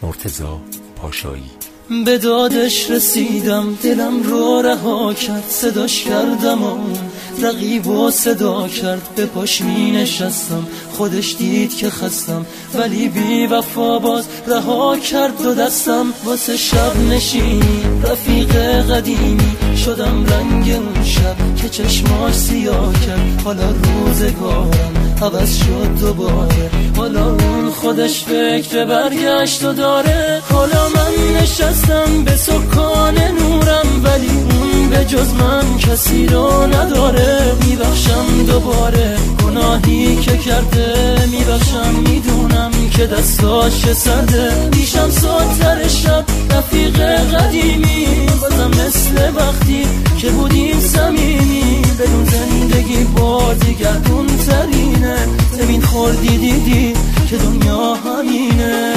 مرتضی پاشایی. به دادش رسیدم، دلم رو رها کرد، صداش کردم و رقیبو صدا کرد. به پاش می نشستم، خودش دید که خستم، ولی بی وفا باز رها کرد دو دستم. واسه شب نشینی رفیق قدیمی شدم رنگ اون شب که چشماش سیاه کرد. حالا روزگارم عوض شد دوباره، حالا اون خودش فکر برگشت و داره. حالا من نشستم به سکان نورم، ولی اون به جز من کسی رو نداره. میبخشم دوباره گناهی که کرده، میبخشم میدونم که دستاش سرده. میشم ساتر شب رفیق قدیمی، بازم مثل وقتی که بودیم صمیمی. بدون زندگی بازیگردون ترینه، زمین خوردی دیدی که دنیا همینه.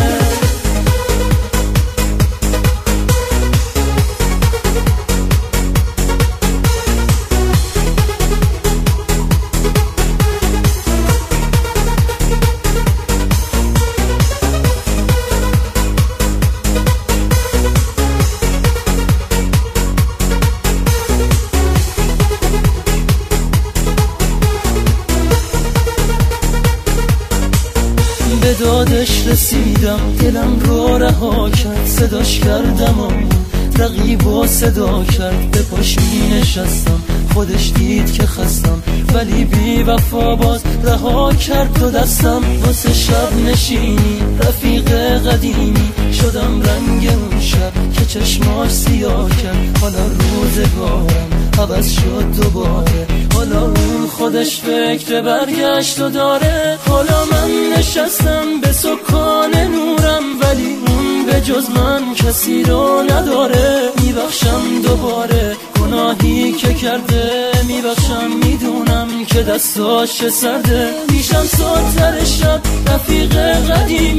به دادش رسیدم، دلم رو رها کرد، صداش کردم و رقیبو صدا کرد. به پاش می نشستم، خودش دید که خستم، ولی بی وفا باز رها کرد دو دستم. واسه شب نشینی رفیق قدیمی شدم رنگ اون شب که چشماش سیاه کرد. حالا روزگارم عوض شد دوباره، حالا اون خودش فکر برگشت و داره. حالا من نشستم به سکان نورم، ولی اون به جز من کسی رو نداره. میبخشم دوباره گناهی که کرده، میبخشم میدونم که دستاش سرده. میشم ساتر شب رفیق قدیمی،